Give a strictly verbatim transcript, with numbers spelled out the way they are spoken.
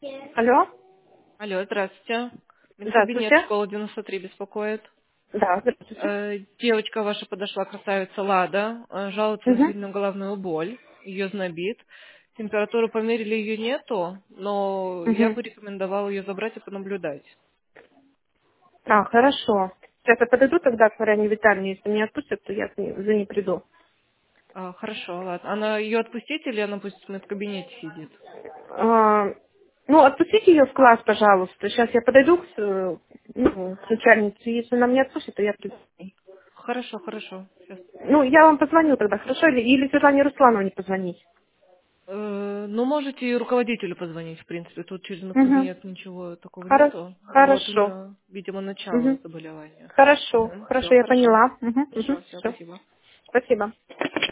Алло? Алло, здравствуйте. Медкабинет Здравствуйте. школа девяносто три беспокоит. Да, здравствуйте. Э, девочка ваша подошла, красавица Лада, э, жалуется на Угу. сильную головную боль, ее знобит. Температуру померили, ее нету, но я Угу. бы рекомендовала ее забрать и понаблюдать. А, хорошо. Сейчас я подойду тогда к Мариане Витальевне, если не отпустят, то я за ней, за ней приду. А, хорошо, ладно. Она ее отпустить или она пусть в медкабинете сидит? А, ну, отпустите ее в класс, пожалуйста. Сейчас я подойду к, э, ну, к начальнице. Если она меня отпустит, то я приду. к ней. Хорошо, хорошо. Сейчас. Ну, я вам позвоню тогда, хорошо? Или, или Светлане Руслановне позвонить. Э, ну, можете и руководителю позвонить, в принципе. Тут через Угу. медкабинет ничего такого Хоро- нету. Вот у Хорошо. нее, видимо, начало Угу. заболевания. Хорошо. Все, Хорошо, я хорошо. поняла. Угу. Угу. Хорошо, все, Все. спасибо. Спасибо.